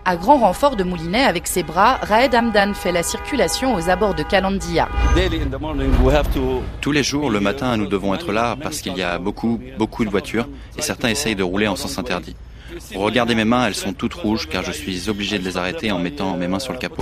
À grand renfort de moulinet avec ses bras, Raed Hamdan fait la circulation aux abords de Qalandiya. Tous les jours, le matin, nous devons être là parce qu'il y a beaucoup de voitures et certains essayent de rouler en sens interdit. Regardez mes mains, elles sont toutes rouges car je suis obligé de les arrêter en mettant mes mains sur le capot.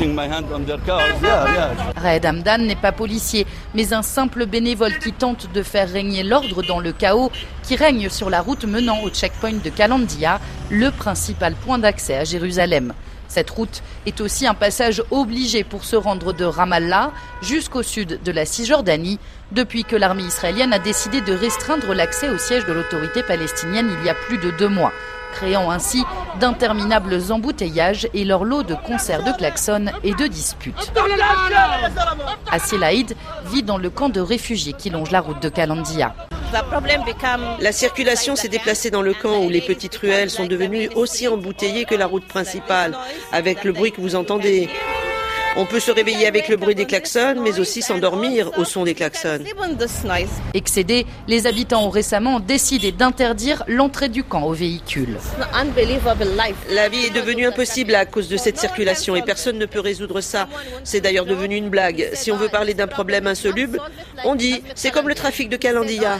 Raed Hamdan n'est pas policier, mais un simple bénévole qui tente de faire régner l'ordre dans le chaos qui règne sur la route menant au checkpoint de Qalandiya, le principal point d'accès à Jérusalem. Cette route est aussi un passage obligé pour se rendre de Ramallah jusqu'au sud de la Cisjordanie, depuis que l'armée israélienne a décidé de restreindre l'accès au siège de l'autorité palestinienne il y a plus de 2 mois, créant ainsi d'interminables embouteillages et leur lot de concerts de klaxons et de disputes. Assil Haïd vit dans le camp de réfugiés qui longe la route de Qalandiya. La circulation s'est déplacée dans le camp où les petites ruelles sont devenues aussi embouteillées que la route principale, avec le bruit que vous entendez. On peut se réveiller avec le bruit des klaxons, mais aussi s'endormir au son des klaxons. Excédés, les habitants ont récemment décidé d'interdire l'entrée du camp aux véhicules. La vie est devenue impossible à cause de cette circulation et personne ne peut résoudre ça. C'est d'ailleurs devenu une blague. Si on veut parler d'un problème insoluble, on dit c'est comme le trafic de Qalandiya.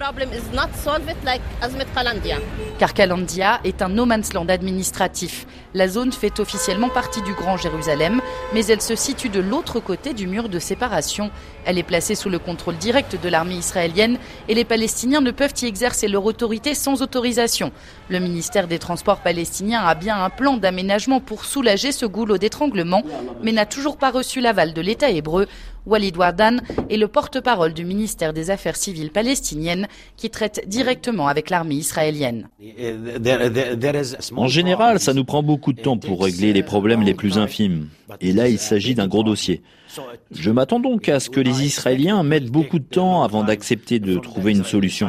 Car Qalandiya est un no man's land administratif. La zone fait officiellement partie du Grand Jérusalem, mais elle se situe de l'autre côté du mur de séparation. Elle est placée sous le contrôle direct de l'armée israélienne et les Palestiniens ne peuvent y exercer leur autorité sans autorisation. Le ministère des Transports palestinien a bien un plan d'aménagement pour soulager ce goulot d'étranglement, mais n'a toujours pas reçu l'aval de l'État hébreu. Walid Wardan est le porte-parole du ministère des Affaires civiles palestiniennes qui traite directement avec l'armée israélienne. En général, ça nous prend beaucoup de temps pour régler les problèmes les plus infimes. Et là, il s'agit d'un gros dossier. Je m'attends donc à ce que les Israéliens mettent beaucoup de temps avant d'accepter de trouver une solution.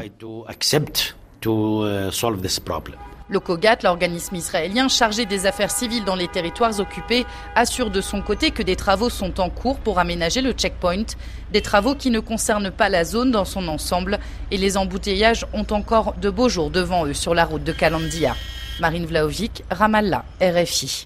Le Kogat, l'organisme israélien chargé des affaires civiles dans les territoires occupés, assure de son côté que des travaux sont en cours pour aménager le checkpoint, des travaux qui ne concernent pas la zone dans son ensemble et les embouteillages ont encore de beaux jours devant eux sur la route de Qalandiya. Marine Vlahovic, Ramallah, RFI.